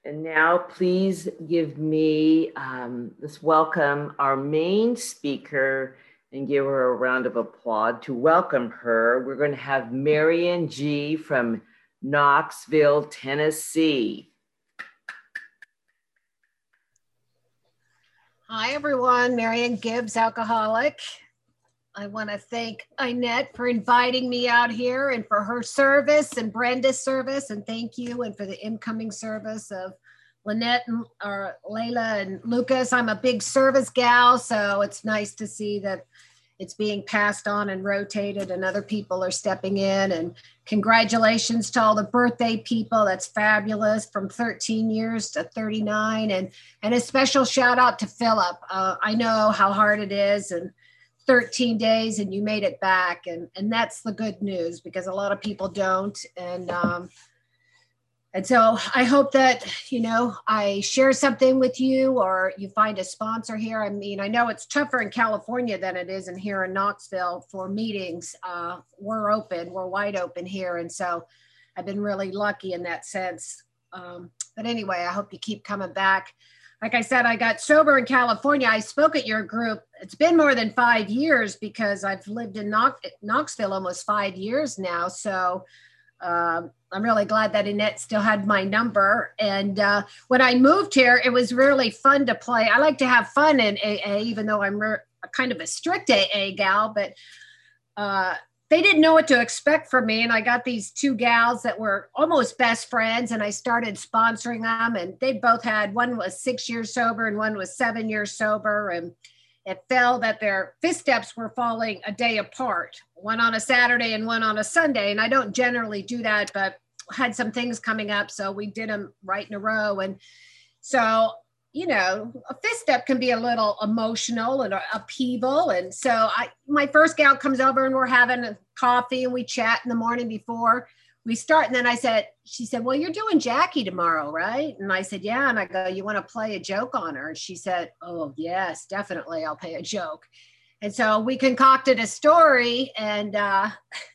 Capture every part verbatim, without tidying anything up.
And now please give me, um, let's welcome our main speaker and give her a round of applause. To welcome her, we're going to have Marian G. from Knoxville, Tennessee. Hi, everyone. Marian Gibbs, alcoholic. I want to thank Inette for inviting me out here and for her service and Brenda's service. And thank you. And for the incoming service of Lynette and or Layla and Lucas. I'm a big service gal, so it's nice to see that it's being passed on and rotated and other people are stepping in. And congratulations to all the birthday people. That's fabulous, from thirteen years to thirty-nine. And, and a special shout out to Philip. Uh, I know how hard it is, and thirteen days and you made it back. And, and that's the good news, because a lot of people don't. And, um, and so I hope that, you know, I share something with you, or you find a sponsor here. I mean, I know it's tougher in California than it is in here in Knoxville for meetings. Uh, we're open, we're wide open here. And so I've been really lucky in that sense. Um, but anyway, I hope you keep coming back. Like I said, I got sober in California. I spoke at your group. It's been more than five years because I've lived in Knox- Knoxville almost five years now. So um, I'm really glad that Inette still had my number. And uh, when I moved here, it was really fun to play. I like to have fun in A A, even though I'm re- kind of a strict A A gal, but uh, they didn't know what to expect from me. And I got these two gals that were almost best friends, and I started sponsoring them. And they both had, one was six years sober and one was seven years sober. And it fell that their fifth steps were falling a day apart, one on a Saturday and one on a Sunday. And I don't generally do that, but had some things coming up. So we did them right in a row. And so, you know, a fifth step can be a little emotional and upheaval. And so I, my first gal comes over and we're having a coffee and we chat in the morning before we start. And then I said, she said, well, you're doing Jackie tomorrow, right? And I said, yeah. And I go, you want to play a joke on her? And she said, oh yes, definitely. I'll play a joke. And so we concocted a story. And uh,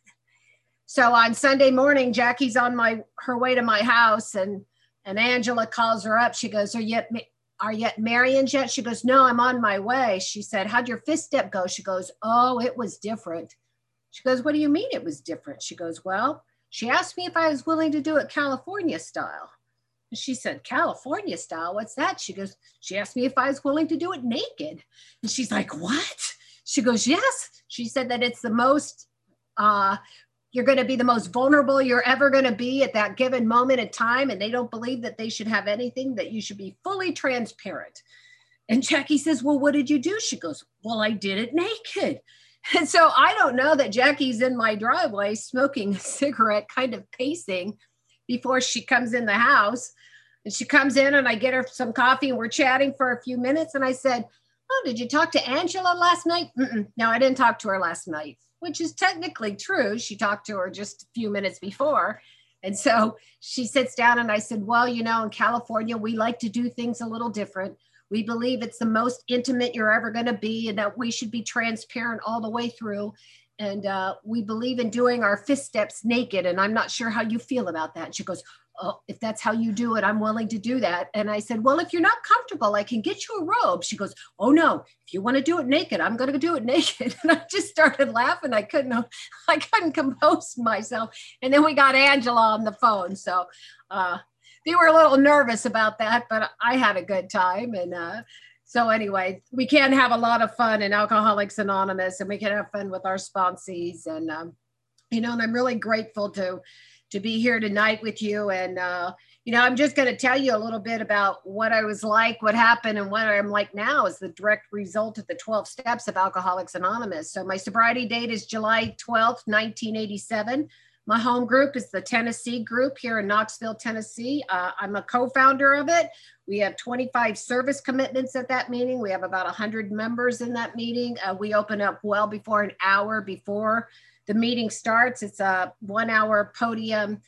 so on Sunday morning, Jackie's on my, her way to my house, and, and Angela calls her up. She goes, are you at Are you at Marian's yet? She goes, no, I'm on my way. She said, how'd your fifth step go? She goes, oh, it was different. She goes, what do you mean it was different? She goes, well, she asked me if I was willing to do it California style. And she said, California style? What's that? She goes, she asked me if I was willing to do it naked. And she's like, what? She goes, yes. She said that it's the most, uh, you're going to be the most vulnerable you're ever going to be at that given moment in time. And they don't believe that they should have anything, that you should be fully transparent. And Jackie says, well, what did you do? She goes, well, I did it naked. And so I don't know that Jackie's in my driveway smoking a cigarette, kind of pacing before she comes in the house. And she comes in and I get her some coffee and we're chatting for a few minutes. And I said, oh, did you talk to Angela last night? Mm-mm. No, I didn't talk to her last night. Which is technically true. She talked to her just a few minutes before. And so she sits down and I said, well, you know, in California, we like to do things a little different. We believe it's the most intimate you're ever going to be, and that we should be transparent all the way through. And uh, we believe in doing our fifth steps naked. And I'm not sure how you feel about that. And she goes, oh, if that's how you do it, I'm willing to do that. And I said, well, if you're not comfortable, I can get you a robe. She goes, oh no, if you want to do it naked, I'm going to do it naked. And I just started laughing. I couldn't, I couldn't compose myself. And then we got Angela on the phone. So uh, they were a little nervous about that, but I had a good time. And uh, so anyway, we can have a lot of fun in Alcoholics Anonymous, and we can have fun with our sponsees. And, um, you know, and I'm really grateful to to be here tonight with you. And, uh, you know, I'm just going to tell you a little bit about what I was like, what happened, and what I'm like now is the direct result of the twelve steps of Alcoholics Anonymous. So my sobriety date is July twelfth, nineteen eighty-seven. My home group is the Tennessee group here in Knoxville, Tennessee. Uh, I'm a co-founder of it. We have twenty-five service commitments at that meeting. We have about one hundred members in that meeting. Uh, we open up well before an hour before the meeting starts. It's a one hour podium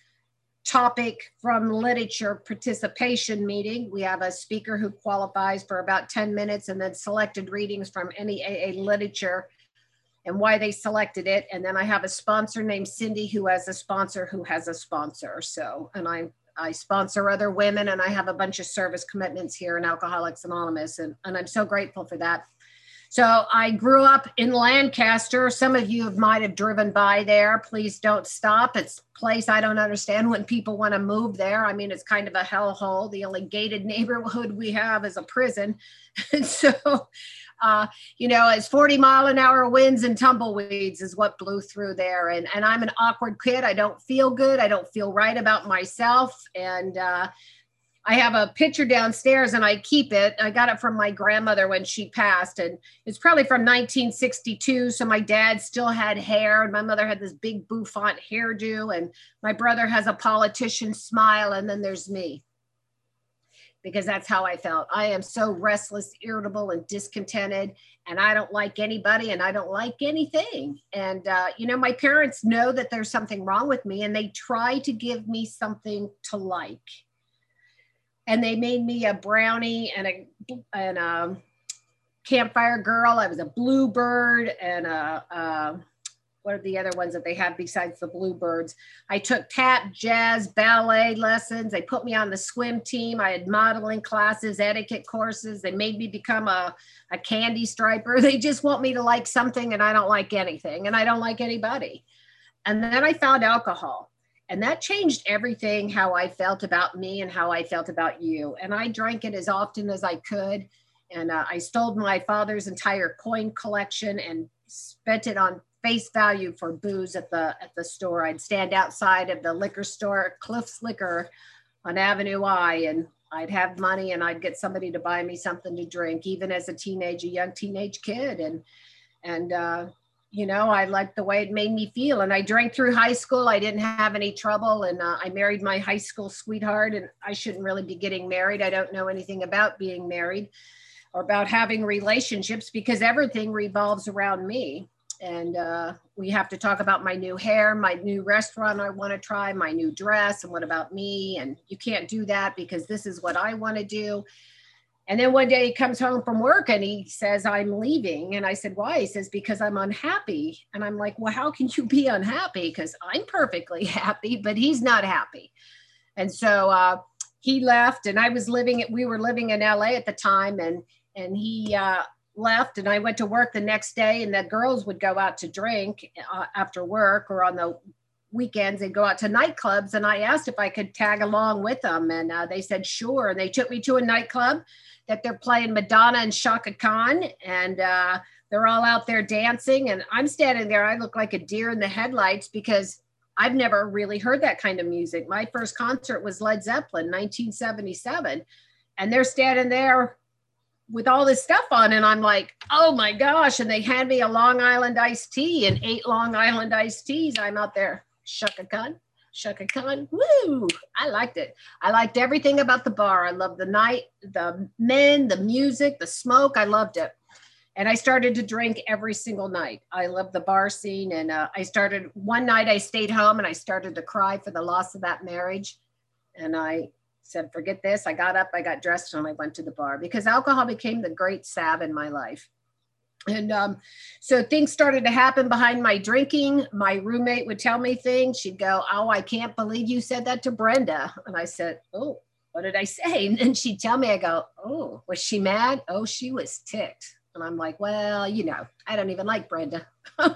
topic from literature participation meeting. We have a speaker who qualifies for about ten minutes, and then selected readings from any A A literature and why they selected it. And then I have a sponsor named Cindy who has a sponsor who has a sponsor. So, and I'm I sponsor other women, and I have a bunch of service commitments here in Alcoholics Anonymous, and, and I'm so grateful for that. So I grew up in Lancaster. Some of you might have driven by there. Please don't stop. It's a place I don't understand when people want to move there. I mean, it's kind of a hellhole. The only gated neighborhood we have is a prison. And so, uh, you know, it's forty mile an hour winds and tumbleweeds is what blew through there. And, and I'm an awkward kid. I don't feel good. I don't feel right about myself. And, uh, I have a picture downstairs and I keep it. I got it from my grandmother when she passed, and it's probably from nineteen sixty-two. So my dad still had hair, and my mother had this big bouffant hairdo, and my brother has a politician smile. And then there's me, because that's how I felt. I am so restless, irritable, and discontented, and I don't like anybody, and I don't like anything. And, uh, you know, my parents know that there's something wrong with me, and they try to give me something to like. And they made me a brownie and a, and a campfire girl. I was a bluebird and a, a, what are the other ones that they have besides the bluebirds? I took tap, jazz, ballet lessons. They put me on the swim team. I had modeling classes, etiquette courses. They made me become a, a candy striper. They just want me to like something, and I don't like anything, and I don't like anybody. And then I found alcohol. And that changed everything, how I felt about me and how I felt about you. And I drank it as often as I could. And uh, I stole my father's entire coin collection and spent it on face value for booze at the at the store. I'd stand outside of the liquor store, Cliff's Liquor on Avenue I, and I'd have money and I'd get somebody to buy me something to drink, even as a teenage, a young teenage kid. And, and, uh, you know, I liked the way it made me feel. And I drank through high school. I didn't have any trouble. And uh, I married my high school sweetheart, and I shouldn't really be getting married. I don't know anything about being married or about having relationships, because everything revolves around me. And uh, we have to talk about my new hair, my new restaurant I want to try, my new dress, and what about me? And you can't do that because this is what I want to do. And then one day he comes home from work and he says, I'm leaving. And I said, why? He says, because I'm unhappy. And I'm like, well, how can you be unhappy? Because I'm perfectly happy, but he's not happy. And so uh, he left, and I was living, we were living in L A at the time, and, and he uh, left, and I went to work the next day, and the girls would go out to drink uh, after work, or on the weekends they'd go out to nightclubs. And I asked if I could tag along with them, and uh, they said, sure. And they took me to a nightclub that they're playing Madonna and Chaka Khan, and uh, they're all out there dancing. And I'm standing there, I look like a deer in the headlights, because I've never really heard that kind of music. My first concert was Led Zeppelin, nineteen seventy-seven. And they're standing there with all this stuff on. And I'm like, oh my gosh. And they hand me a Long Island iced tea and eight Long Island iced teas. I'm out there, Chaka Khan, Chaka Khan. Woo! I liked it. I liked everything about the bar. I loved the night, the men, the music, the smoke. I loved it. And I started to drink every single night. I loved the bar scene. And uh, I started, one night I stayed home and I started to cry for the loss of that marriage. And I said, forget this. I got up, I got dressed, and I went to the bar, because alcohol became the great salve in my life. And um, so things started to happen behind my drinking. My roommate would tell me things. She'd go, oh, I can't believe you said that to Brenda. And I said, oh, what did I say? And then she'd tell me, I go, oh, was she mad? Oh, she was ticked. And I'm like, well, you know, I don't even like Brenda,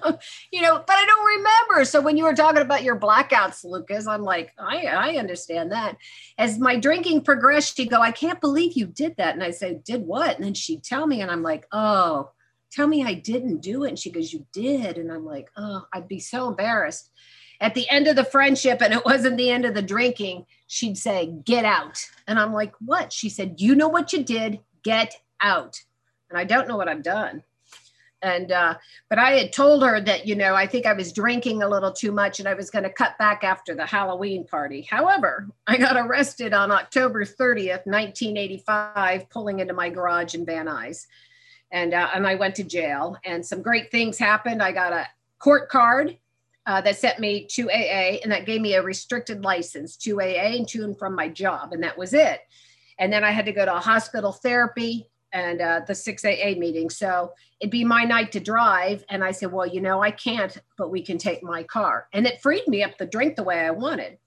you know, but I don't remember. So when you were talking about your blackouts, Lucas, I'm like, I, I understand that. As my drinking progressed, she'd go, I can't believe you did that. And I said, did what? And then she'd tell me, and I'm like, oh, tell me I didn't do it. And she goes, you did. And I'm like, oh, I'd be so embarrassed. At the end of the friendship, and it wasn't the end of the drinking, she'd say, get out. And I'm like, what? She said, you know what you did, get out. And I don't know what I've done. And, uh, but I had told her that, you know, I think I was drinking a little too much and I was going to cut back after the Halloween party. However, I got arrested on October thirtieth, nineteen eighty-five, pulling into my garage in Van Nuys. And, uh, and I went to jail, and some great things happened. I got a court card uh, that sent me to A A, and that gave me a restricted license to A A and to and from my job. And that was it. And then I had to go to a hospital therapy and uh, the six A A meeting. So it'd be my night to drive. And I said, well, you know, I can't, but we can take my car. And it freed me up to drink the way I wanted.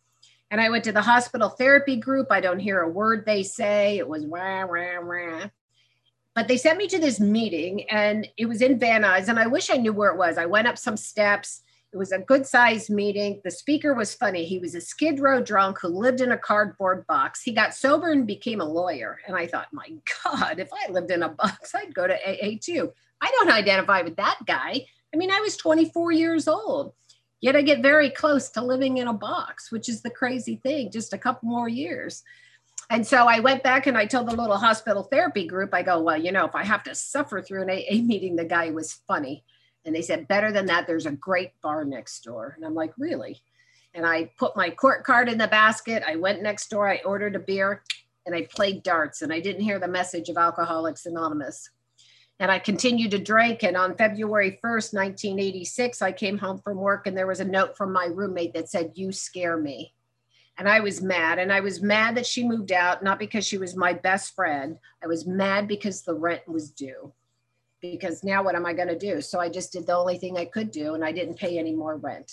And I went to the hospital therapy group. I don't hear a word they say. It was wah, wah, wah. But they sent me to this meeting, and it was in Van Nuys, and I wish I knew where it was. I went up some steps. It was a good sized meeting. The speaker was funny. He was a Skid Row drunk who lived in a cardboard box. He got sober and became a lawyer. And I thought, my God, if I lived in a box, I'd go to A A too. I don't identify with that guy. I mean, I was twenty-four years old, yet I get very close to living in a box, which is the crazy thing, just a couple more years. And so I went back and I told the little hospital therapy group, I go, well, you know, if I have to suffer through an A A meeting, the guy was funny. And they said, better than that, there's a great bar next door. And I'm like, really? And I put my court card in the basket. I went next door, I ordered a beer, and I played darts, and I didn't hear the message of Alcoholics Anonymous. And I continued to drink. And on February first, nineteen eighty-six, I came home from work, and there was a note from my roommate that said, you scare me. And I was mad. And I was mad that she moved out, not because she was my best friend. I was mad because the rent was due. Because now what am I going to do? So I just did the only thing I could do, and I didn't pay any more rent.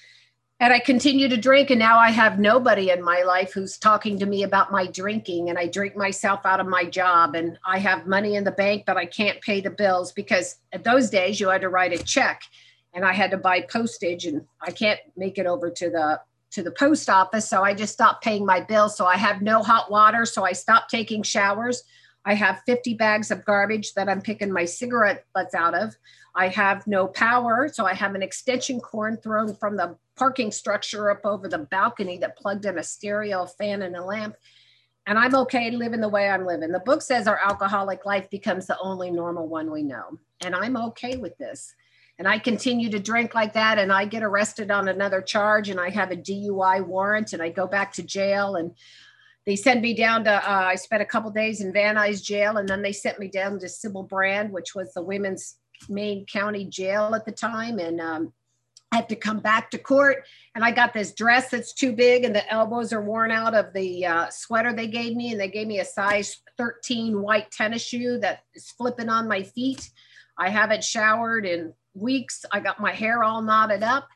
And I continued to drink, and now I have nobody in my life who's talking to me about my drinking, and I drink myself out of my job, and I have money in the bank, but I can't pay the bills because at those days you had to write a check, and I had to buy postage, and I can't make it over to the to the post office. So I just stopped paying my bills. So I have no hot water. So I stopped taking showers. I have fifty bags of garbage that I'm picking my cigarette butts out of. I have no power. So I have an extension cord thrown from the parking structure up over the balcony that plugged in a stereo, a fan, and a lamp. And I'm okay living the way I'm living. The book says our alcoholic life becomes the only normal one we know. And I'm okay with this. And I continue to drink like that, and I get arrested on another charge, and I have a D U I warrant, and I go back to jail, and they send me down to, uh, I spent a couple days in Van Nuys jail, and then they sent me down to Sybil Brand, which was the women's main county jail at the time. And um, I had to come back to court, and I got this dress that's too big, and the elbows are worn out of the uh, sweater they gave me. And they gave me a size thirteen white tennis shoe that is flipping on my feet. I haven't showered in weeks. I got my hair all knotted up,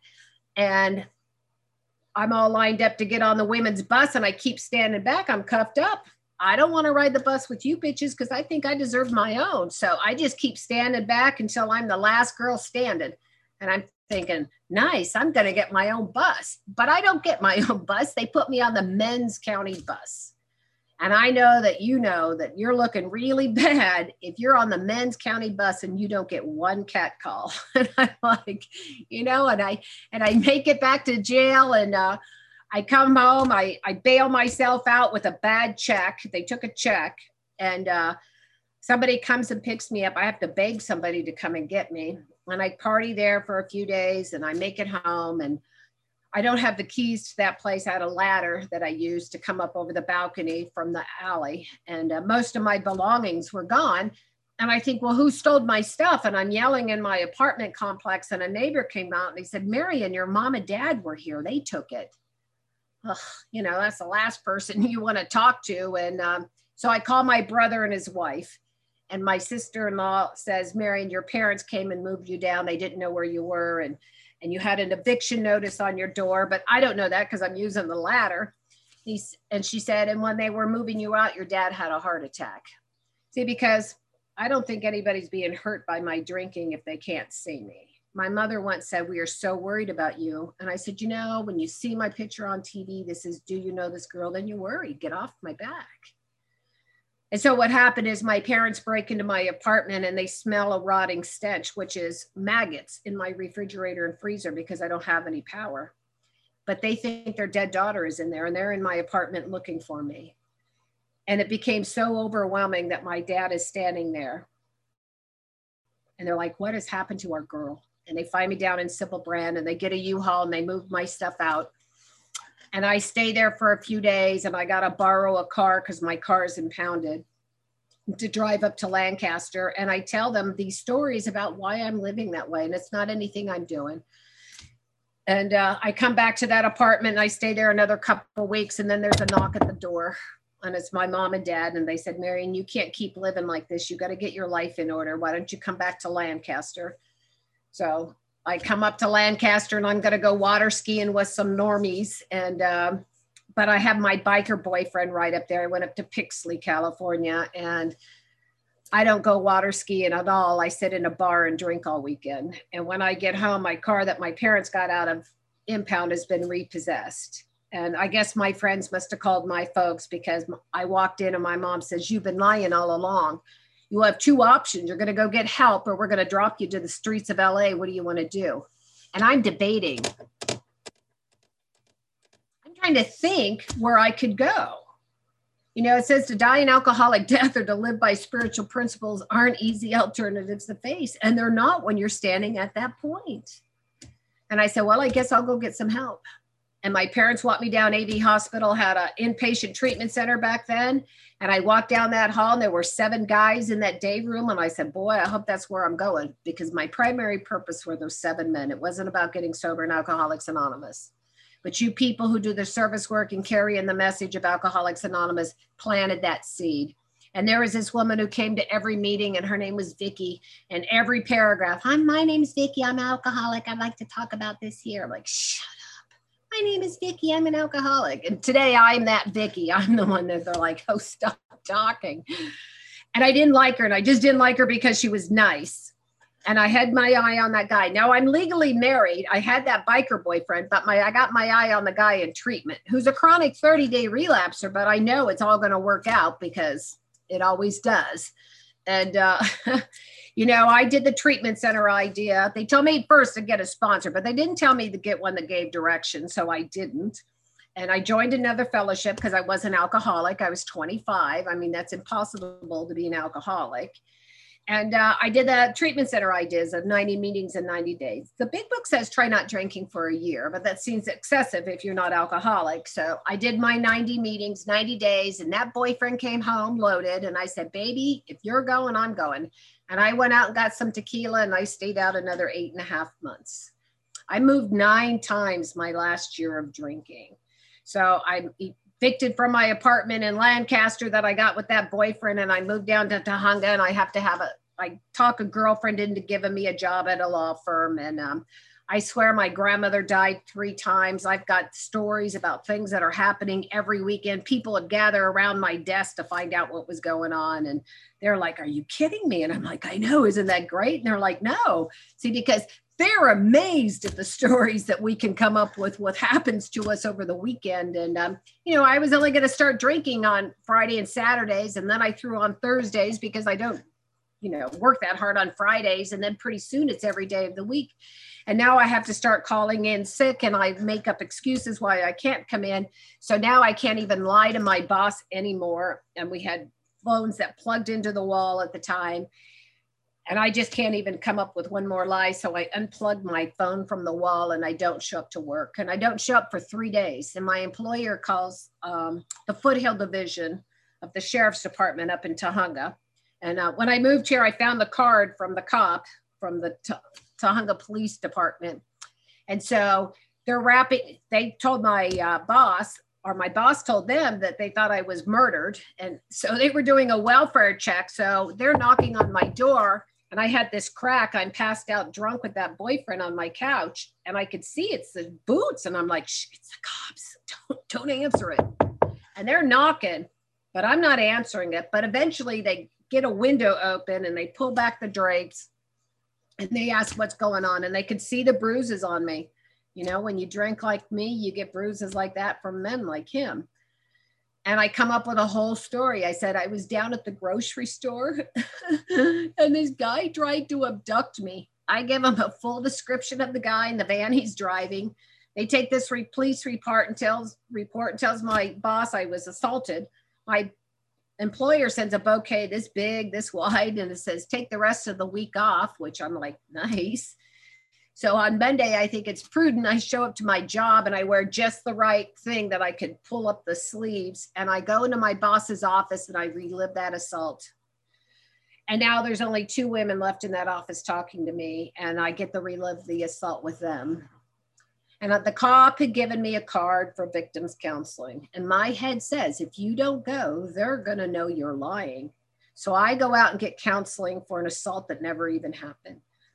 and I'm all lined up to get on the women's bus, and I keep standing back. I'm cuffed up. I don't want to ride the bus with you bitches because I think I deserve my own. So I just keep standing back until I'm the last girl standing. And I'm thinking, nice, I'm going to get my own bus. But I don't get my own bus. They put me on the men's county bus. And I know that you know that you're looking really bad if you're on the men's county bus and you don't get one cat call. And I'm like, you know, and I and I make it back to jail, and uh, I come home, I, I bail myself out with a bad check. They took a check, and uh, somebody comes and picks me up. I have to beg somebody to come and get me. And I party there for a few days, and I make it home, and I don't have the keys to that place. I had a ladder that I used to come up over the balcony from the alley. And uh, most of my belongings were gone. And I think, well, who stole my stuff? And I'm yelling in my apartment complex, and a neighbor came out and he said, Marion, your mom and dad were here. They took it. Ugh, you know, that's the last person you want to talk to. And um, so I call my brother and his wife. And my sister-in-law says, Marion, your parents came and moved you down. They didn't know where you were. And and you had an eviction notice on your door, but I don't know that because I'm using the ladder. He's, and she said, and when they were moving you out, your dad had a heart attack. See, because I don't think anybody's being hurt by my drinking if they can't see me. My mother once said, we are so worried about you. And I said, you know, when you see my picture on T V, this is, do you know this girl? Then you worry, get off my back. And so what happened is my parents break into my apartment, and they smell a rotting stench, which is maggots in my refrigerator and freezer because I don't have any power. But they think their dead daughter is in there, and they're in my apartment looking for me. And it became so overwhelming that my dad is standing there. And they're like, what has happened to our girl? And they find me down in Sybil Brand, and they get a U-Haul, and they move my stuff out. And I stay there for a few days, and I got to borrow a car because my car is impounded to drive up to Lancaster. And I tell them these stories about why I'm living that way. And it's not anything I'm doing. And uh, I come back to that apartment, and I stay there another couple of weeks. And then there's a knock at the door, and it's my mom and dad. And they said, Marion, you can't keep living like this. You got to get your life in order. Why don't you come back to Lancaster? So I come up to Lancaster, and I'm going to go water skiing with some normies. And um, but I have my biker boyfriend right up there. I went up to Pixley, California, and I don't go water skiing at all. I sit in a bar and drink all weekend. And when I get home, my car that my parents got out of impound has been repossessed. And I guess my friends must have called my folks, because I walked in and my mom says, "You've been lying all along. You have two options. You're going to go get help, or we're going to drop you to the streets of L A. What do you want to do?" And I'm debating. I'm trying to think where I could go. You know, it says to die an alcoholic death or to live by spiritual principles aren't easy alternatives to face. And they're not when you're standing at that point. And I said, well, I guess I'll go get some help. And my parents walked me down. A V Hospital had an inpatient treatment center back then. And I walked down that hall and there were seven guys in that day room. And I said, boy, I hope that's where I'm going, because my primary purpose were those seven men. It wasn't about getting sober in Alcoholics Anonymous. But you people who do the service work and carry in the message of Alcoholics Anonymous planted that seed. And there was this woman who came to every meeting, and her name was Vicky. And every paragraph, "I'm my name's Vicky. I'm an alcoholic. I'd like to talk about this here." I'm like, shut up. My name is Vicky. I'm an alcoholic. And today I'm that Vicky. I'm the one that they're like, oh, stop talking. And I didn't like her. And I just didn't like her because she was nice. And I had my eye on that guy. Now I'm legally married. I had that biker boyfriend, but my I got my eye on the guy in treatment, who's a chronic thirty day relapser, but I know it's all going to work out because it always does. And, uh, you know, I did the treatment center idea. They told me first to get a sponsor, but they didn't tell me to get one that gave direction. So I didn't. And I joined another fellowship because I was an alcoholic. I was twenty-five. I mean, that's impossible to be an alcoholic. And uh, I did the treatment center ideas of ninety meetings in ninety days. The big book says try not drinking for a year, but that seems excessive if you're not alcoholic. So I did my ninety meetings, ninety days, and that boyfriend came home loaded. And I said, baby, if you're going, I'm going. And I went out and got some tequila, and I stayed out another eight and a half months. I moved nine times my last year of drinking. So I evicted from my apartment in Lancaster that I got with that boyfriend, and I moved down to Tujunga, and I have to have a, I talk a girlfriend into giving me a job at a law firm. And um, I swear my grandmother died three times. I've got stories about things that are happening every weekend. People would gather around my desk to find out what was going on. And they're like, are you kidding me? And I'm like, I know, isn't that great? And they're like, no. See, because they're amazed at the stories that we can come up with, what happens to us over the weekend. And, um, you know, I was only going to start drinking on Friday and Saturdays. And then I threw on Thursdays because I don't, you know, work that hard on Fridays. And then pretty soon it's every day of the week. And now I have to start calling in sick, and I make up excuses why I can't come in. So now I can't even lie to my boss anymore. And we had phones that plugged into the wall at the time. And I just can't even come up with one more lie. So I unplugged my phone from the wall, and I don't show up to work. And I don't show up for three days. And my employer calls um, the Foothill Division of the Sheriff's Department up in Tujunga. And uh, when I moved here, I found the card from the cop from the T- Tujunga Police Department. And so they're wrapping, they told my uh, boss, or my boss told them that they thought I was murdered. And so they were doing a welfare check. So they're knocking on my door. And I had this crack. I'm passed out drunk with that boyfriend on my couch. And I could see it's the boots. And I'm like, shh, it's the cops. Don't, don't answer it. And they're knocking, but I'm not answering it. But eventually they get a window open, and they pull back the drapes, and they ask what's going on. And they could see the bruises on me. You know, when you drink like me, you get bruises like that from men like him. And I come up with a whole story. I said, I was down at the grocery store and this guy tried to abduct me. I give him a full description of the guy in the van he's driving. They take this re- police report and tells report and tells my boss I was assaulted. My employer sends a bouquet this big, this wide, and it says, take the rest of the week off, which I'm like, nice. So on Monday, I think it's prudent. I show up to my job and I wear just the right thing that I could pull up the sleeves. And I go into my boss's office and I relive that assault. And now there's only two women left in that office talking to me, and I get to relive the assault with them. And the cop had given me a card for victims counseling. And my head says, if you don't go, they're going to know you're lying. So I go out and get counseling for an assault that never even happened.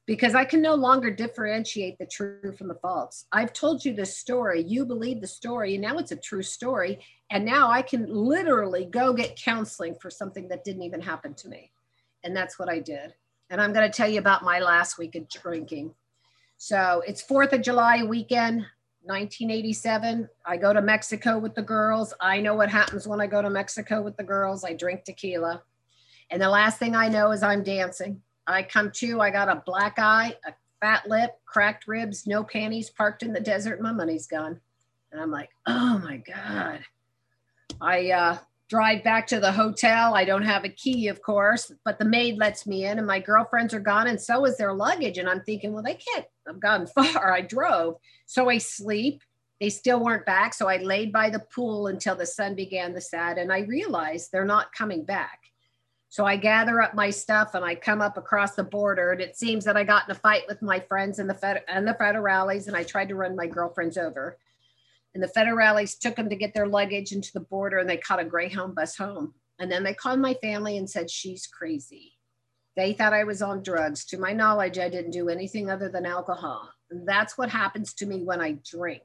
because I can no longer differentiate the true from the false. I've told you this story. You believe the story, and now it's a true story. And now I can literally go get counseling for something that didn't even happen to me. And that's what I did. And I'm going to tell you about my last week of drinking. So it's fourth of July weekend, nineteen eighty-seven. I go to Mexico with the girls. I know what happens when I go to Mexico with the girls. I drink tequila. And the last thing I know is I'm dancing. I come to, I got a black eye, a fat lip, cracked ribs, no panties, parked in the desert, my money's gone. And I'm like, oh my God. I uh, drive back to the hotel. I don't have a key, of course, but the maid lets me in and my girlfriends are gone and so is their luggage. And I'm thinking, well, they can't have gone far. I drove. So I sleep. They still weren't back. So I laid by the pool until the sun began to set and I realized they're not coming back. So I gather up my stuff and I come up across the border and it seems that I got in a fight with my friends and the Fed- and the federales and I tried to run my girlfriends over. And the federales took them to get their luggage into the border and they caught a Greyhound bus home. And then they called my family and said, she's crazy. They thought I was on drugs. To my knowledge, I didn't do anything other than alcohol. And that's what happens to me when I drink.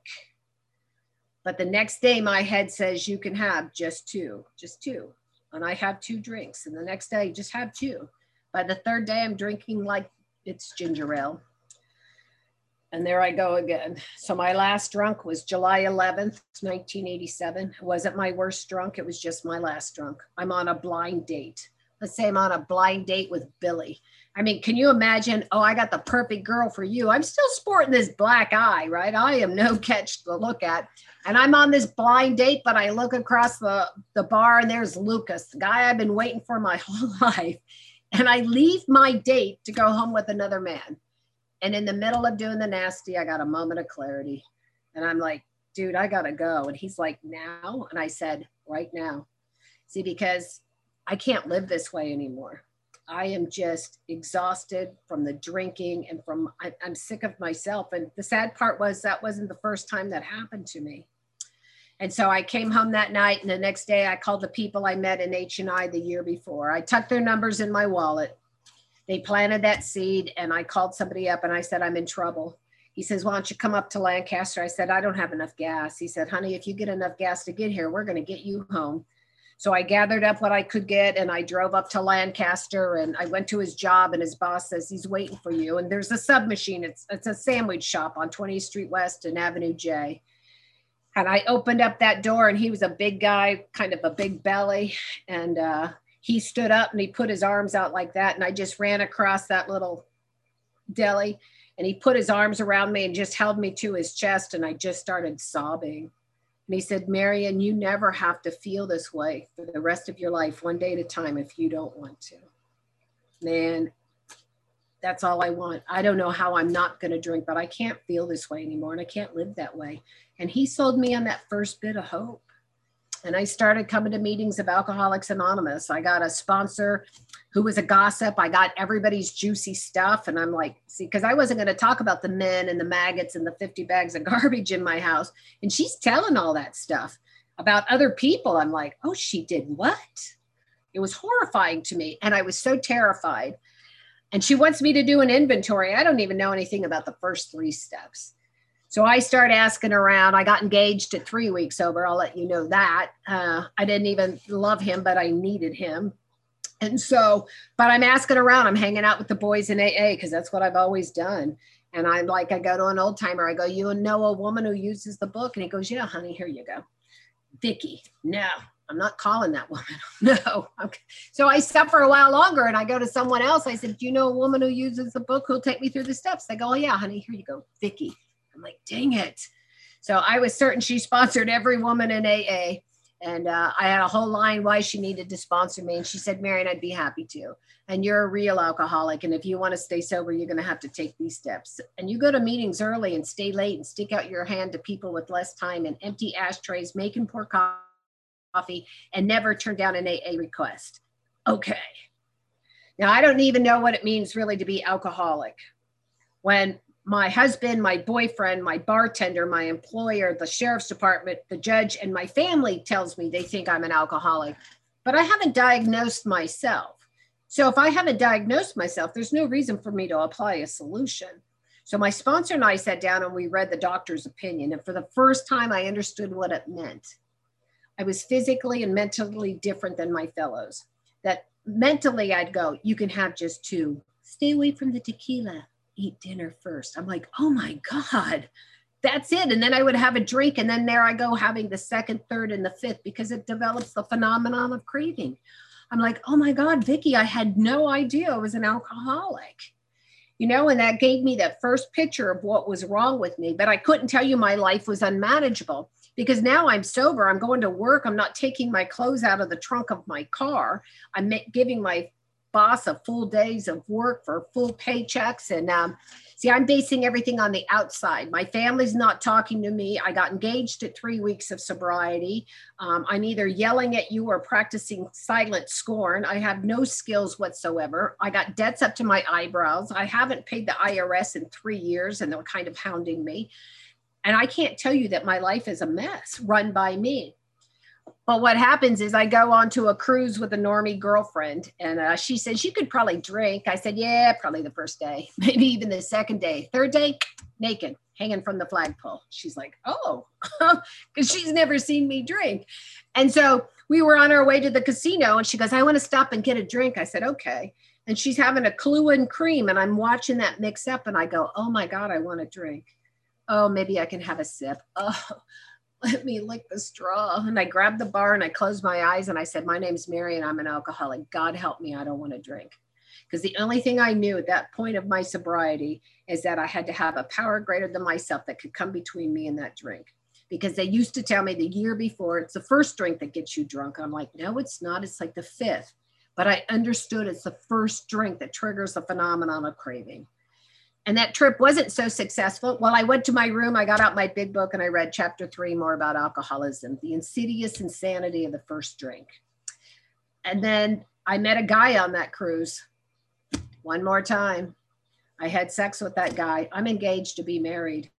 But the next day my head says you can have just two, just two. And I have two drinks. And the next day, just have two. By the third day, I'm drinking like it's ginger ale. And there I go again. So my last drunk was July eleventh, nineteen eighty-seven. It wasn't my worst drunk. It was just my last drunk. I'm on a blind date. Let's say I'm on a blind date with Billy. I mean, can you imagine? Oh, I got the perfect girl for you. I'm still sporting this black eye, right? I am no catch to look at. And I'm on this blind date, but I look across the, the bar and there's Lucas, the guy I've been waiting for my whole life. And I leave my date to go home with another man. And in the middle of doing the nasty, I got a moment of clarity. And I'm like, dude, I got to go. And he's like, now? And I said, right now. See, because I can't live this way anymore. I am just exhausted from the drinking and from, I, I'm sick of myself. And the sad part was that wasn't the first time that happened to me. And so I came home that night and the next day I called the people I met in H and I the year before. I tucked their numbers in my wallet. They planted that seed and I called somebody up and I said, I'm in trouble. He says, why don't you come up to Lancaster? I said, I don't have enough gas. He said, honey, if you get enough gas to get here, we're going to get you home. So I gathered up what I could get and I drove up to Lancaster and I went to his job and his boss says, he's waiting for you. And there's a sub machine. It's, it's a sandwich shop on twentieth Street West and Avenue J. And I opened up that door and he was a big guy, kind of a big belly. And uh, he stood up and he put his arms out like that. And I just ran across that little deli and he put his arms around me and just held me to his chest. And I just started sobbing. And he said, Marion, you never have to feel this way for the rest of your life, one day at a time, if you don't want to. Man, that's all I want. I don't know how I'm not going to drink, but I can't feel this way anymore and I can't live that way. And he sold me on that first bit of hope. And I started coming to meetings of Alcoholics Anonymous. I got a sponsor who was a gossip. I got everybody's juicy stuff. And I'm like, see, because I wasn't going to talk about the men and the maggots and the fifty bags of garbage in my house. And she's telling all that stuff about other people. I'm like, oh, she did what? It was horrifying to me. And I was so terrified. And she wants me to do an inventory. I don't even know anything about the first three steps. So I started asking around. I got engaged at three weeks sober. I'll let you know that. Uh, I didn't even love him, but I needed him. And so, but I'm asking around. I'm hanging out with the boys in A A because that's what I've always done. And I'm like, I go to an old timer. I go, you know a woman who uses the book? And he goes, yeah, honey, here you go. Vicky. No, I'm not calling that woman. No. Okay. So I stop for a while longer and I go to someone else. I said, do you know a woman who uses the book who'll take me through the steps? They go, oh yeah, honey, here you go. Vicky. I'm like, dang it. So I was certain she sponsored every woman in A A. And uh, I had a whole line why she needed to sponsor me. And she said, Marion, I'd be happy to. And you're a real alcoholic. And if you want to stay sober, you're going to have to take these steps. And you go to meetings early and stay late and stick out your hand to people with less time and empty ashtrays, make and pour coffee, and never turn down an A A request. Okay. Now, I don't even know what it means really to be alcoholic. When my husband, my boyfriend, my bartender, my employer, the sheriff's department, the judge, and my family tells me they think I'm an alcoholic, but I haven't diagnosed myself. So if I haven't diagnosed myself, there's no reason for me to apply a solution. So my sponsor and I sat down and we read the doctor's opinion. And for the first time, I understood what it meant. I was physically and mentally different than my fellows. That mentally I'd go, you can have just two. Stay away from the tequila. Eat dinner first. I'm like, oh my God, that's it. And then I would have a drink. And then there I go having the second, third, and the fifth because it develops the phenomenon of craving. I'm like, oh my God, Vicki, I had no idea I was an alcoholic. You know, and that gave me that first picture of what was wrong with me. But I couldn't tell you my life was unmanageable because now I'm sober. I'm going to work. I'm not taking my clothes out of the trunk of my car. I'm giving my boss a full days of work for full paychecks. And um, see, I'm basing everything on the outside. My family's not talking to me. I got engaged at three weeks of sobriety. Um, I'm either yelling at you or practicing silent scorn. I have no skills whatsoever. I got debts up to my eyebrows. I haven't paid the I R S in three years and they're kind of hounding me. And I can't tell you that my life is a mess run by me. But what happens is I go on to a cruise with a normie girlfriend and uh, she said she could probably drink. I said, yeah, probably the first day, maybe even the second day. Third day, naked, hanging from the flagpole. She's like, oh, because she's never seen me drink. And so we were on our way to the casino and she goes, I want to stop and get a drink. I said, okay. And she's having a Kahlua and cream and I'm watching that mix up and I go, oh my God, I want a drink. Oh, maybe I can have a sip. Oh, let me lick the straw. And I grabbed the bar and I closed my eyes and I said, my name's Mary and I'm an alcoholic. God help me. I don't want to drink. Because the only thing I knew at that point of my sobriety is that I had to have a power greater than myself that could come between me and that drink. Because they used to tell me the year before, it's the first drink that gets you drunk. I'm like, no, it's not. It's like the fifth. But I understood it's the first drink that triggers the phenomenon of craving. And that trip wasn't so successful. Well, I went to my room, I got out my big book and I read chapter three more about alcoholism, the insidious insanity of the first drink. And then I met a guy on that cruise. One more time. I had sex with that guy. I'm engaged to be married.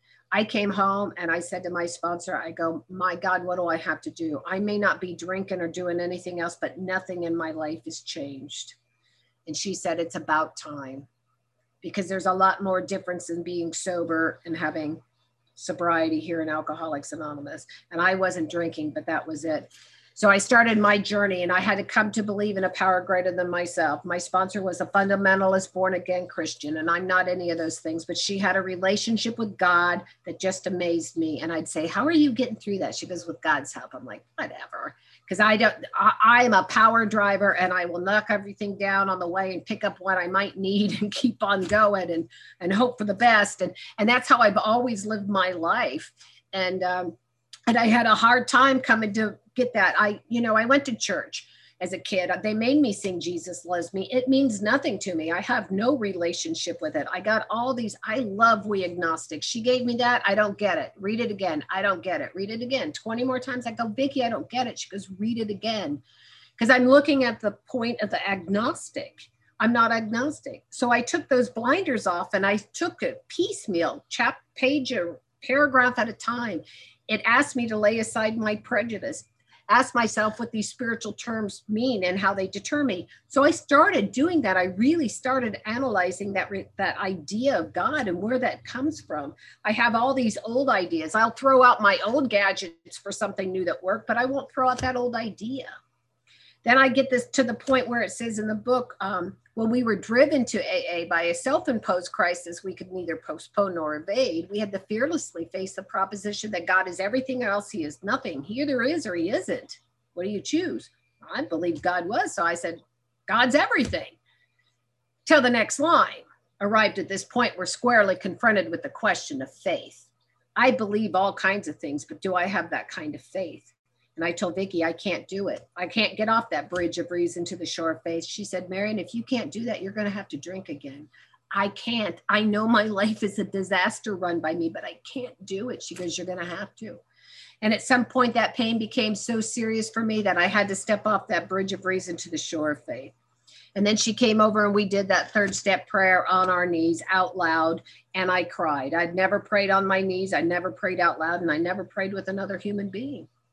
I came home and I said to my sponsor, I go, my God, what do I have to do? I may not be drinking or doing anything else, but nothing in my life has changed. And she said, it's about time. Because there's a lot more difference in being sober and having sobriety here in Alcoholics Anonymous. And I wasn't drinking, but that was it. So I started my journey and I had to come to believe in a power greater than myself. My sponsor was a fundamentalist, born again Christian, and I'm not any of those things, but she had a relationship with God that just amazed me. And I'd say, how are you getting through that? She goes, with God's help. I'm like, whatever. Because I don't, I, I am a power driver and I will knock everything down on the way and pick up what I might need and keep on going and, and hope for the best. And, and that's how I've always lived my life. And, um, and I had a hard time coming to get that. I, you know, I went to church as a kid. They made me sing Jesus Loves Me. It means nothing to me. I have no relationship with it. I got all these, I love We Agnostic. She gave me that. I don't get it. Read it again. I don't get it. Read it again. twenty more times. I go, Vicki, I don't get it. She goes, read it again. Because I'm looking at the point of the agnostic. I'm not agnostic. So I took those blinders off and I took it piecemeal, chap, page or paragraph at a time. It asked me to lay aside my prejudice, ask myself what these spiritual terms mean and how they deter me. So I started doing that. I really started analyzing that, that idea of God and where that comes from. I have all these old ideas. I'll throw out my old gadgets for something new that work, but I won't throw out that old idea. Then I get this to the point where it says in the book, um, when we were driven to A A by a self-imposed crisis we could neither postpone nor evade, we had to fearlessly face the proposition that God is everything else, he is nothing. He either is or he isn't. What do you choose? I believed God was, so I said, God's everything. Till the next line. Arrived at this point, we're squarely confronted with the question of faith. I believe all kinds of things, but do I have that kind of faith? And I told Vicki, I can't do it. I can't get off that bridge of reason to the shore of faith. She said, Marion, if you can't do that, you're going to have to drink again. I can't. I know my life is a disaster run by me, but I can't do it. She goes, you're going to have to. And at some point, that pain became so serious for me that I had to step off that bridge of reason to the shore of faith. And then she came over and we did that third step prayer on our knees out loud. And I cried. I'd never prayed on my knees. I never prayed out loud. And I never prayed with another human being.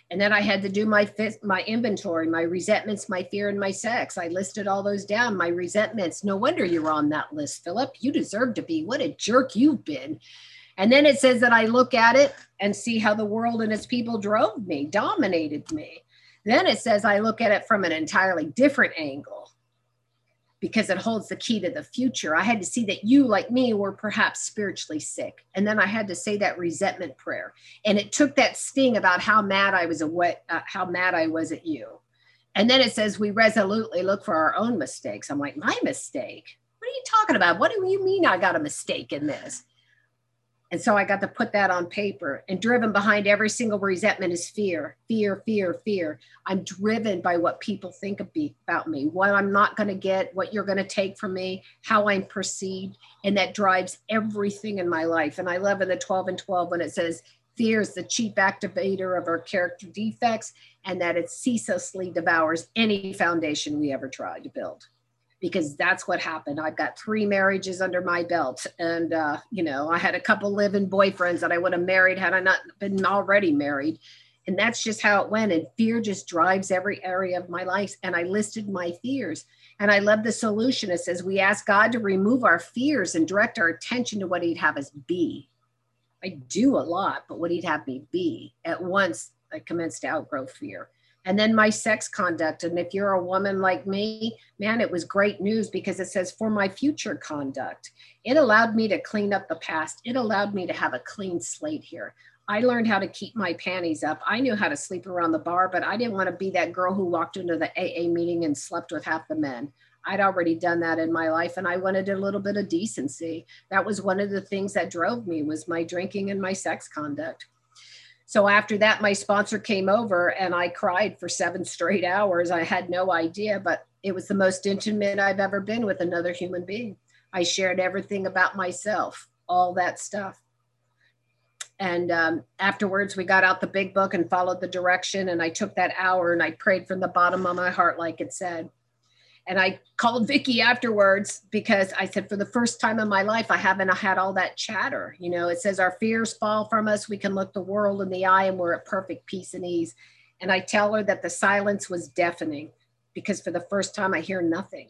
And then I had to do my my inventory, my resentments, my fear, and my sex. I listed all those down, my resentments. No wonder you're on that list, Philip. You deserve to be. What a jerk you've been. And then it says that I look at it and see how the world and its people drove me, dominated me. Then it says I look at it from an entirely different angle, because it holds the key to the future. I had to see that you, like me, were perhaps spiritually sick. And then I had to say that resentment prayer. And it took that sting about how mad I was, at, uh, how mad I was at you. And then it says we resolutely look for our own mistakes. I'm like, my mistake? What are you talking about? What do you mean I got a mistake in this? And so I got to put that on paper. And driven behind every single resentment is fear, fear, fear, fear. I'm driven by what people think about me, what I'm not going to get, what you're going to take from me, how I'm perceived. And that drives everything in my life. And I love in the twelve and twelve when it says fear is the chief activator of our character defects, and that it ceaselessly devours any foundation we ever try to build. Because that's what happened. I've got three marriages under my belt. And, uh, you know, I had a couple live-in boyfriends that I would have married had I not been already married. And that's just how it went. And fear just drives every area of my life. And I listed my fears. And I love the solution. It says, we ask God to remove our fears and direct our attention to what he'd have us be. I do a lot, but what he'd have me be. At once, I commenced to outgrow fear. And then my sex conduct. And if you're a woman like me, man, it was great news, because it says for my future conduct. It allowed me to clean up the past. It allowed me to have a clean slate here. I learned how to keep my panties up. I knew how to sleep around the bar, but I didn't want to be that girl who walked into the A A meeting and slept with half the men. I'd already done that in my life, and I wanted a little bit of decency. That was one of the things that drove me, was my drinking and my sex conduct. So after that, my sponsor came over and I cried for seven straight hours. I had no idea, but it was the most intimate I've ever been with another human being. I shared everything about myself, all that stuff. And um, afterwards, we got out the big book and followed the direction. And I took that hour and I prayed from the bottom of my heart, like it said. And I called Vicki afterwards, because I said, for the first time in my life, I haven't had all that chatter. You know, it says our fears fall from us. We can look the world in the eye and we're at perfect peace and ease. And I tell her that the silence was deafening, because for the first time I hear nothing.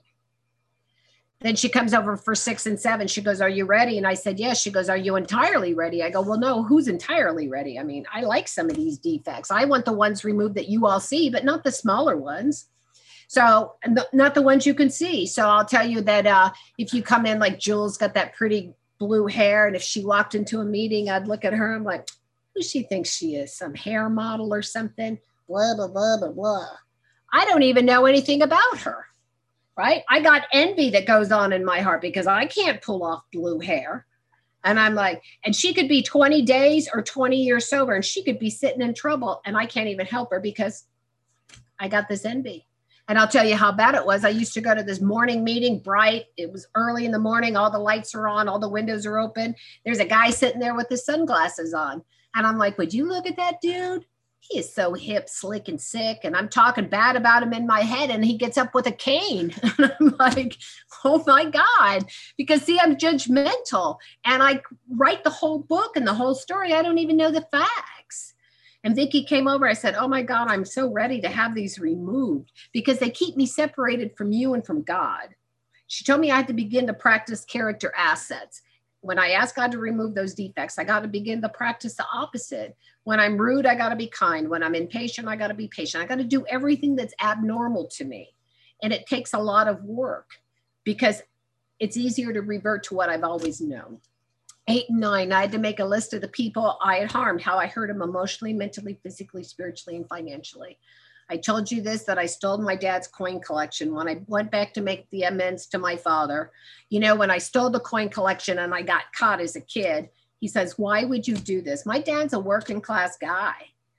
Then she comes over for six and seven. She goes, are you ready? And I said, yes. She goes, are you entirely ready? I go, well, no, who's entirely ready? I mean, I like some of these defects. I want the ones removed that you all see, but not the smaller ones. So not the ones you can see. So I'll tell you that uh, if you come in, like Jules got that pretty blue hair, and if she walked into a meeting, I'd look at her. I'm like, who she thinks she is? Some hair model or something? Blah, blah, blah, blah, blah. I don't even know anything about her, right? I got envy that goes on in my heart because I can't pull off blue hair. And I'm like, and she could be twenty days or twenty years sober, and she could be sitting in trouble, and I can't even help her because I got this envy. And I'll tell you how bad it was. I used to go to this morning meeting, bright. It was early in the morning. All the lights are on. All the windows are open. There's a guy sitting there with his sunglasses on. And I'm like, would you look at that dude? He is so hip, slick, and sick. And I'm talking bad about him in my head. And he gets up with a cane. And I'm like, oh my God. Because see, I'm judgmental. And I write the whole book and the whole story. I don't even know the facts. And Vicki came over. I said, oh my God, I'm so ready to have these removed because they keep me separated from you and from God. She told me I had to begin to practice character assets. When I ask God to remove those defects, I got to begin to practice the opposite. When I'm rude, I got to be kind. When I'm impatient, I got to be patient. I got to do everything that's abnormal to me. And it takes a lot of work because it's easier to revert to what I've always known. Eight and nine, I had to make a list of the people I had harmed, how I hurt them emotionally, mentally, physically, spiritually, and financially. I told you this, that I stole my dad's coin collection when I went back to make the amends to my father. You know, when I stole the coin collection and I got caught as a kid, he says, why would you do this? My dad's a working class guy.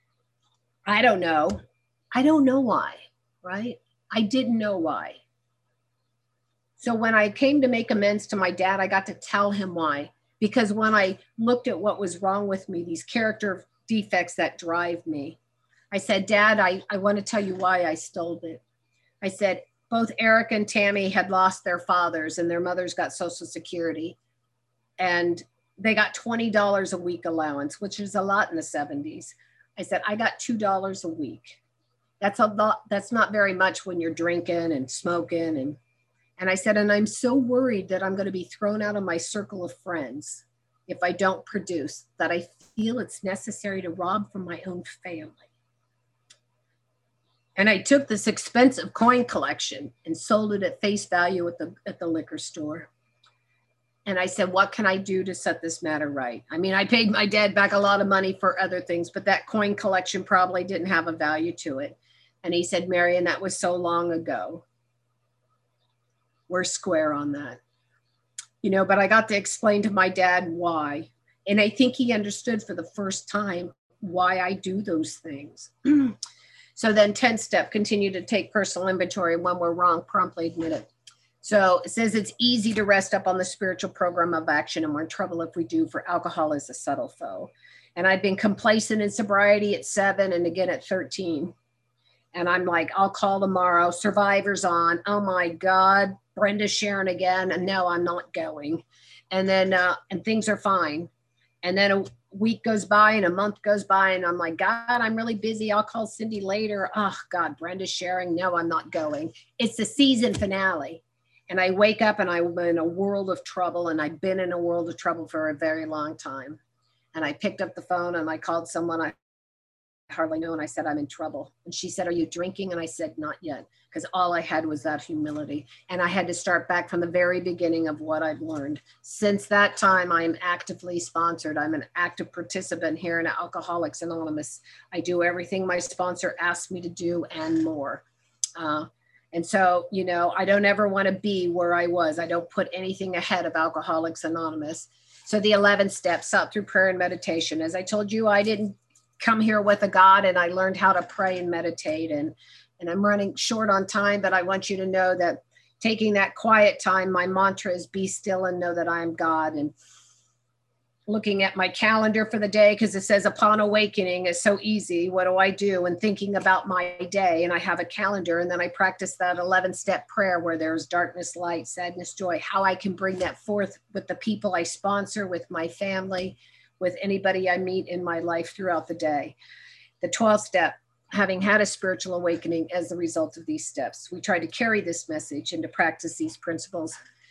I don't know. I don't know why, right? I didn't know why. So when I came to make amends to my dad, I got to tell him why. Because when I looked at what was wrong with me, these character defects that drive me, I said, Dad, I, I want to tell you why I stole it. I said, both Eric and Tammy had lost their fathers and their mothers got Social Security. And they got twenty dollars a week allowance, which is a lot in the seventies. I said, I got two dollars a week. That's a lot. That's not very much when you're drinking and smoking. And, and I said, and I'm so worried that I'm going to be thrown out of my circle of friends if I don't produce, that I feel it's necessary to rob from my own family. And I took this expensive coin collection and sold it at face value at the, at the liquor store. And I said, what can I do to set this matter right? I mean, I paid my dad back a lot of money for other things, but that coin collection probably didn't have a value to it. And he said, Marion, that was so long ago. We're square on that. You know, but I got to explain to my dad why. And I think he understood for the first time why I do those things. So then tenth step, continue to take personal inventory. When we're wrong, promptly admit it. So it says it's easy to rest up on the spiritual program of action, and we're in trouble if we do, for alcohol is a subtle foe. And I've been complacent in sobriety at seven and again at thirteen. And I'm like, I'll call tomorrow. Survivor's on. Oh my God, Brenda's sharing again. And no, I'm not going. And then, uh, and things are fine. And then a week goes by and a month goes by and I'm like, God, I'm really busy. I'll call Cindy later. Oh God, Brenda's sharing. No, I'm not going. It's the season finale. And I wake up and I'm in a world of trouble, and I've been in a world of trouble for a very long time. And I picked up the phone and I called someone I hardly knew, and I said, I'm in trouble. And she said, are you drinking? And I said, not yet, because all I had was that humility. And I had to start back from the very beginning of what I've learned. Since that time, I'm actively sponsored. I'm an active participant here in Alcoholics Anonymous. I do everything my sponsor asks me to do and more. Uh, And so, you know, I don't ever want to be where I was. I don't put anything ahead of Alcoholics Anonymous. So the eleven steps, sought through prayer and meditation. As I told you, I didn't come here with a God, and I learned how to pray and meditate. And, and I'm running short on time, but I want you to know that taking that quiet time, my mantra is be still and know that I am God. And looking at my calendar for the day, because it says upon awakening is so easy. What do I do? And thinking about my day, and I have a calendar, and then I practice that eleven step prayer where there's darkness, light, sadness, joy, how I can bring that forth with the people I sponsor, with my family, with anybody I meet in my life throughout the day. The twelfth step, having had a spiritual awakening as a result of these steps. We try to carry this message and to practice these principles.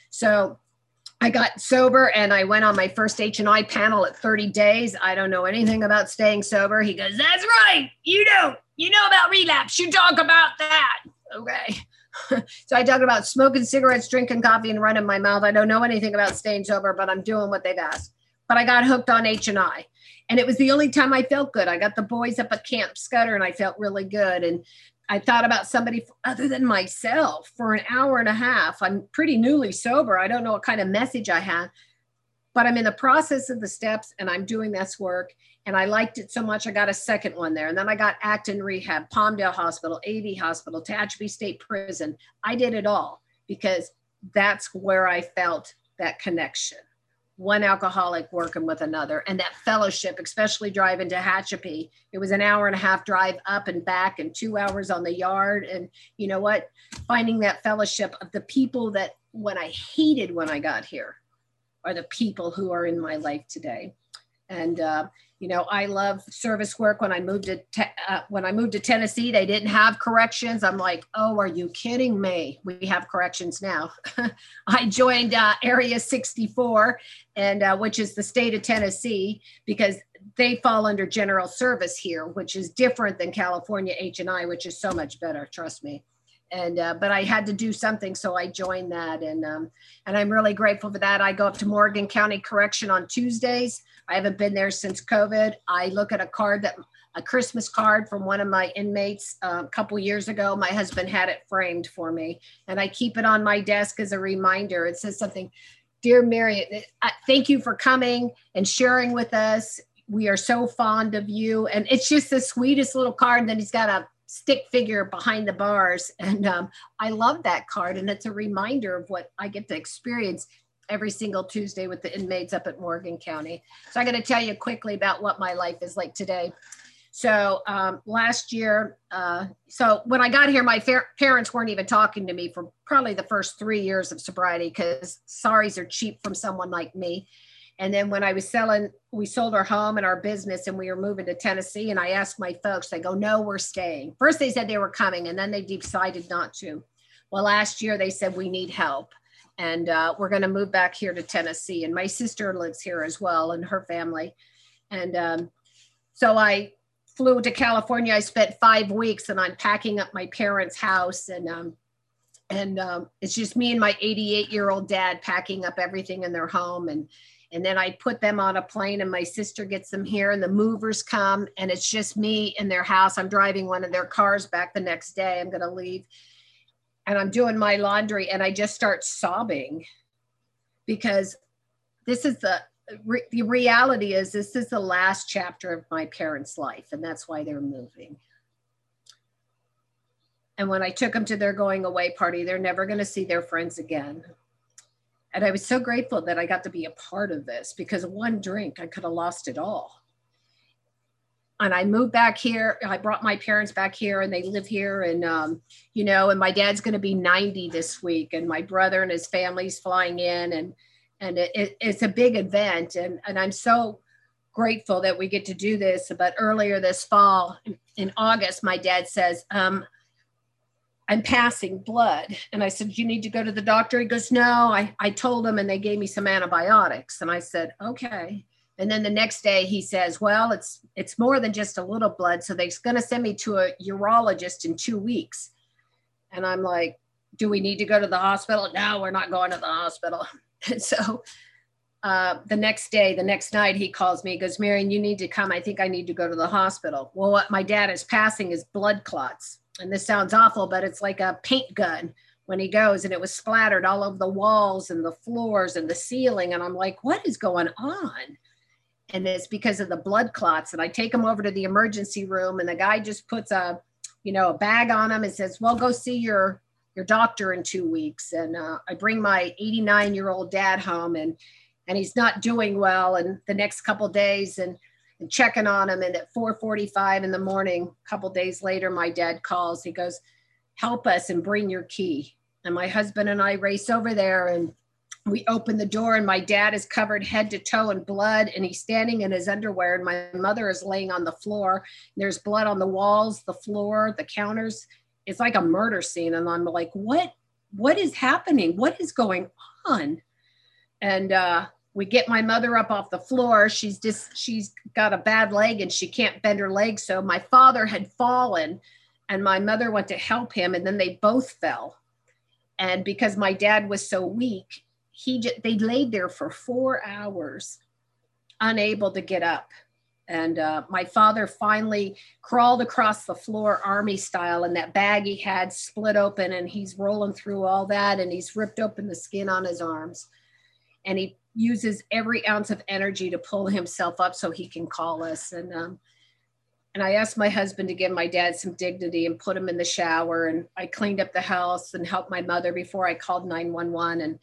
So I got sober and I went on my first H and I panel at thirty days. I don't know anything about staying sober. He goes, that's right. You know, you know about relapse. You talk about that. Okay. So I talk about smoking cigarettes, drinking coffee, and running my mouth. I don't know anything about staying sober, but I'm doing what they've asked. But I got hooked on H and I. And it was the only time I felt good. I got the boys up at Camp Scudder and I felt really good. And I thought about somebody other than myself for an hour and a half. I'm pretty newly sober. I don't know what kind of message I have, but I'm in the process of the steps and I'm doing this work. And I liked it so much, I got a second one there. And then I got Acton Rehab, Palmdale Hospital, A V Hospital, Tehachapi State Prison. I did it all because that's where I felt that connection. One alcoholic working with another, and that fellowship, especially driving to Tehachapi. It was an hour and a half drive up and back and two hours on the yard. And you know what? Finding that fellowship of the people that what I hated when I got here are the people who are in my life today. And, uh, you know, I love service work. When I moved to te- uh, when I moved to Tennessee, they didn't have corrections. I'm like, oh, are you kidding me? We have corrections now. I joined uh, Area sixty-four, and uh, which is the state of Tennessee, because they fall under general service here, which is different than California H and I, which is so much better. Trust me. And, uh, but I had to do something. So I joined that. And, um, and I'm really grateful for that. I go up to Morgan County Correction on Tuesdays. I haven't been there since COVID. I look at a card that a Christmas card from one of my inmates uh, a couple years ago. My husband had it framed for me and I keep it on my desk as a reminder. It says something, dear Mary, thank you for coming and sharing with us. We are so fond of you. And it's just the sweetest little card. And then he's got a stick figure behind the bars. And um, I love that card. And it's a reminder of what I get to experience every single Tuesday with the inmates up at Morgan County. So I'm going to tell you quickly about what my life is like today. So um, last year, uh, so when I got here, my fa- parents weren't even talking to me for probably the first three years of sobriety because sorries are cheap from someone like me. And then when I was selling, we sold our home and our business and we were moving to Tennessee. And I asked my folks, I go, no, we're staying. First they said they were coming and then they decided not to. Well, last year they said we need help and uh, we're going to move back here to Tennessee. And my sister lives here as well and her family. And um, so I flew to California. I spent five weeks and I'm packing up my parents' house and um, and um, it's just me and my eighty-eight year old dad packing up everything in their home. And And then I put them on a plane and my sister gets them here and the movers come and it's just me in their house. I'm driving one of their cars back the next day. I'm going to leave and I'm doing my laundry and I just start sobbing because this is the, re- the reality is this is the last chapter of my parents' life and that's why they're moving. And when I took them to their going away party, they're never going to see their friends again. And I was so grateful that I got to be a part of this because one drink, I could have lost it all. And I moved back here. I brought my parents back here and they live here. And, um, you know, and my dad's going to be ninety this week. And my brother and his family's flying in. And, and it, it, it's a big event. And, and I'm so grateful that we get to do this. But earlier this fall, in, in August, my dad says, um, I'm passing blood. And I said, you need to go to the doctor. He goes, no, I, I told him and they gave me some antibiotics. And I said, okay. And then the next day he says, well, it's, it's more than just a little blood. So they're going to send me to a urologist in two weeks. And I'm like, do we need to go to the hospital? No, we're not going to the hospital. And so uh, the next day, the next night he calls me, he goes, Marian, you need to come. I think I need to go to the hospital. Well, what my dad is passing is blood clots. And this sounds awful, but it's like a paint gun when he goes and it was splattered all over the walls and the floors and the ceiling. And I'm like, what is going on? And it's because of the blood clots. And I take him over to the emergency room and the guy just puts a, you know, a bag on him and says, well, go see your, your doctor in two weeks. And uh, I bring my eighty-nine year old dad home and, and he's not doing well. And the next couple of days and and checking on him. And at four forty-five in the morning, a couple days later, my dad calls. He goes, help us and bring your key. And my husband and I race over there and we open the door and my dad is covered head to toe in blood and he's standing in his underwear and my mother is laying on the floor. There's blood on the walls, the floor, the counters. It's like a murder scene. And I'm like, what, what is happening? What is going on? And, uh, we get my mother up off the floor. She's just, she's got a bad leg and she can't bend her leg. So my father had fallen and my mother went to help him and then they both fell. And because my dad was so weak, he just, they laid there for four hours, unable to get up. And uh, my father finally crawled across the floor army style and that bag he had split open and he's rolling through all that and he's ripped open the skin on his arms. And he uses every ounce of energy to pull himself up so he can call us. And um, and I asked my husband to give my dad some dignity and put him in the shower. And I cleaned up the house and helped my mother before I called nine one one. And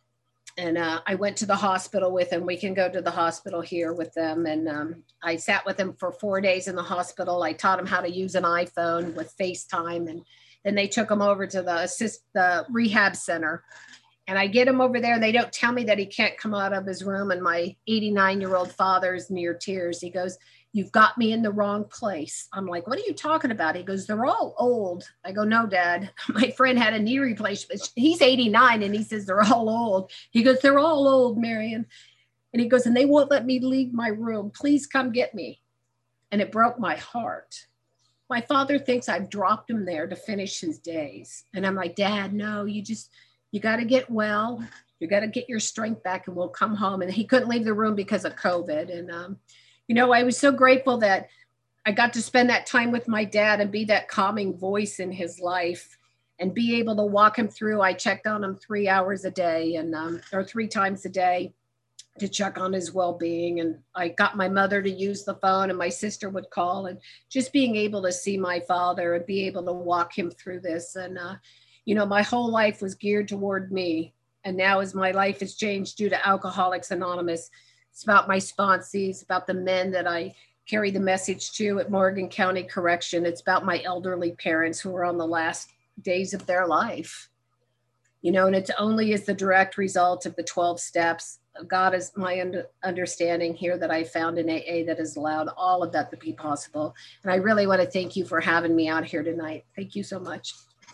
and uh, I went to the hospital with him. We can go to the hospital here with them. And um, I sat with him for four days in the hospital. I taught him how to use an iPhone with FaceTime. And then they took him over to the assist the rehab center. And I get him over there and they don't tell me that he can't come out of his room. And my eighty-nine year old father is near tears. He goes, you've got me in the wrong place. I'm like, what are you talking about? He goes, they're all old. I go, no, Dad. My friend had a knee replacement. He's eighty-nine and he says they're all old. He goes, they're all old, Marian. And he goes, and they won't let me leave my room. Please come get me. And it broke my heart. My father thinks I've dropped him there to finish his days. And I'm like, Dad, no, you just, you got to get well. You got to get your strength back and we'll come home. And he couldn't leave the room because of COVID. And, um, you know, I was so grateful that I got to spend that time with my dad and be that calming voice in his life and be able to walk him through. I checked on him three hours a day and, um, or three times a day to check on his well-being. And I got my mother to use the phone and my sister would call and just being able to see my father and be able to walk him through this. And, uh, you know, my whole life was geared toward me. And now as my life has changed due to Alcoholics Anonymous, it's about my sponsees, about the men that I carry the message to at Morgan County Correction. It's about my elderly parents who are on the last days of their life. You know, and it's only as the direct result of the twelve steps God is my under, understanding here that I found in A A that has allowed all of that to be possible. And I really want to thank you for having me out here tonight. Thank you so much.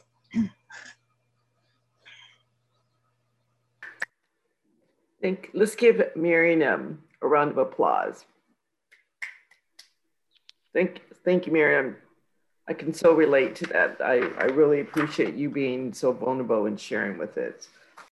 Think, let's give Marion um, a round of applause. Thank, thank you, Miriam. I can so relate to that. I, I really appreciate you being so vulnerable and sharing with it.